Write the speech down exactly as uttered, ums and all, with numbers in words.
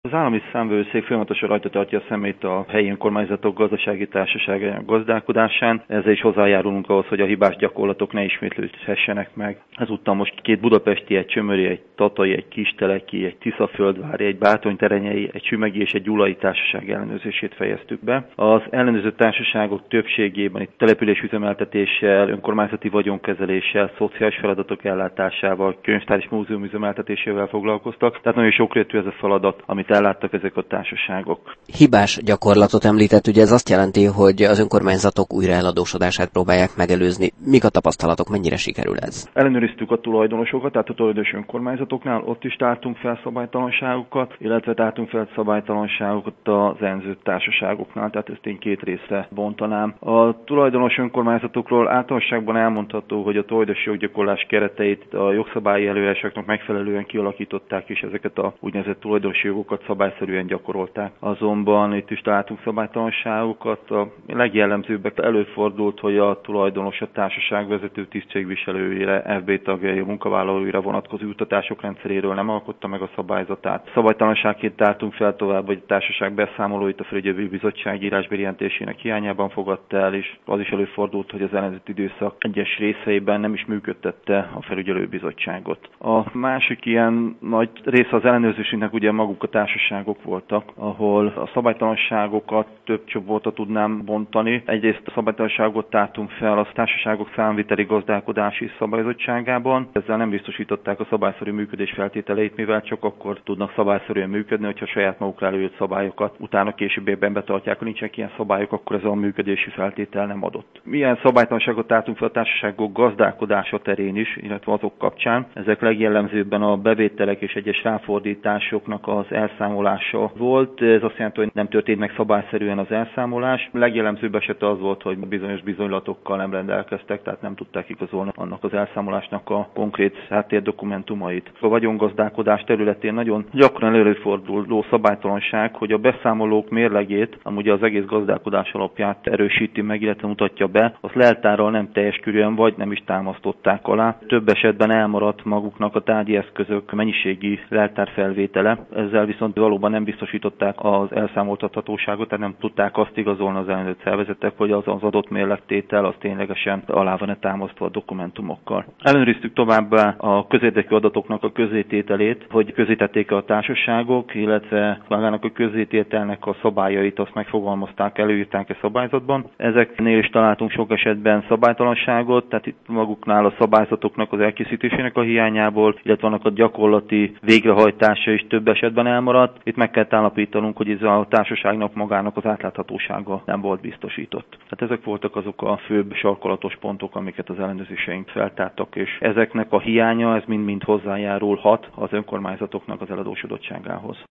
Az állami számvevőszék folyamatosan rajta tartja a szemét a helyi önkormányzatok gazdasági társaságainak gazdálkodásán. Ezzel is hozzájárulunk ahhoz, hogy a hibás gyakorlatok ne ismétlődhessenek meg. Ezúttal most két budapesti, egy csömöri, egy tatai, egy kisteleki, egy tiszaföldvári, egy bátonyterenyei, egy sümegi és egy gyulai társaság ellenőrzését fejeztük be. Az ellenőrző társaságok többségében itt településüzemeltetéssel, önkormányzati vagyonkezeléssel, szociális feladatok ellátásával, könyvtár és múzeum üzemeltetésével foglalkoztak. Tehát nagyon sokrétű ez a feladat, amit elláttak ezek a társaságok. Hibás gyakorlatot említett, ugye ez azt jelenti, hogy az önkormányzatok újraeladósodását próbálják megelőzni. Mik a tapasztalatok, mennyire sikerül ez? Ellenőriztük a tulajdonosokat, tehát a tulajdonos önkormányzatoknál, ott is tártunk fel szabálytalanságokat, illetve tártunk fel szabálytalanságokat az enző társaságoknál, tehát ezt én két részre bontanám. A tulajdonos önkormányzatokról általánosságban elmondható, hogy a tulajdonosi joggyakorlás kereteit a jogszabályi előírásoknak megfelelően kialakították, és ezeket a úgynevezett tulajdonosi jogokat szabályszerűen gyakorolták. Azonban itt is találtunk szabálytalanságokat. A legjellemzőbbek előfordult, hogy a tulajdonos a társaság vezető tisztségviselőire, ef bé tagjai, a munkavállalóira vonatkozó juttatások rendszeréről nem alkotta meg a szabályzatát. Szabálytalanságként tártunk fel tovább, hogy a társaság beszámolóit a felügyelőbizottság írásbeli jelentésének hiányában fogadta el, és az is előfordult, hogy az ellenőrzött időszak egyes részeiben nem is működtette a felügyelőbizottságot. A másik ilyen nagy része az ellenőrzésünknek ugye maguk a társaságok voltak, ahol a szabálytalanságokat több csoportra tudnám bontani. Egyrészt a szabálytalanságot tártunk fel a társaságok számviteli gazdálkodási szabályozottságában. Ezzel nem biztosították a szabályszerű működés feltételeit, mivel csak akkor tudnak szabályszerűen működni, hogyha saját magukra előírt szabályokat utána későbbiekben betartják. Ha nincsenek ilyen szabályok, akkor ez a működési feltétel nem adott. Milyen szabálytalanságot tártunk fel a társaságok gazdálkodása terén is, illetve azok kapcsán. Ezek legjellemzőbben a bevételek és egyes ráfordításoknak az elszámolása volt. Ez azt jelenti, hogy nem történt meg szabályszerűen az elszámolás. A legjellemzőbb eset az volt, hogy bizonyos bizonylatokkal nem rendelkeztek, tehát nem tudták igazolni annak az elszámolásnak a konkrét háttérdokumentumait. A vagyongazdálkodás területén nagyon gyakran előforduló szabálytalanság, hogy a beszámolók mérlegét, amúgy az egész gazdálkodás alapját erősíti meg, illetve mutatja be, az leltárral nem teljes körűen vagy nem is támasztották alá. Több esetben elmaradt maguknak a tárgyi eszközök mennyiségi leltárfelvétele, ezzel viszont valóban nem biztosították az elszámoltathatóságot, tehát nem tudták azt igazolni az ellenőrzött szervezetek, hogy az az adott mérlegtétel az ténylegesen alá van-e támasztva a dokumentumokkal. Ellenőriztük továbbá a közérdekű adatoknak a közzétételét, hogy közzétették a társaságok, illetve magának a közzétételnek a szabályait azt megfogalmazták, előírták a szabályzatban. Ezeknél is találtunk sok esetben szabálytalanságot, tehát itt maguknál a szabályzatoknak az elkészítésének a hiányából, illetve annak a gyakorlati végrehajtása is több esetben elmaradt. Itt meg kell állapítanunk, hogy ez a társaságnak magának az átláthatósága nem volt biztosított. Tehát ezek voltak azok a főbb sarkalatos pontok, amiket az ellenőrzéseink feltártak, és ezeknek a hiánya, ez mind-mind hozzájárulhat az önkormányzatoknak az eladósodottságához.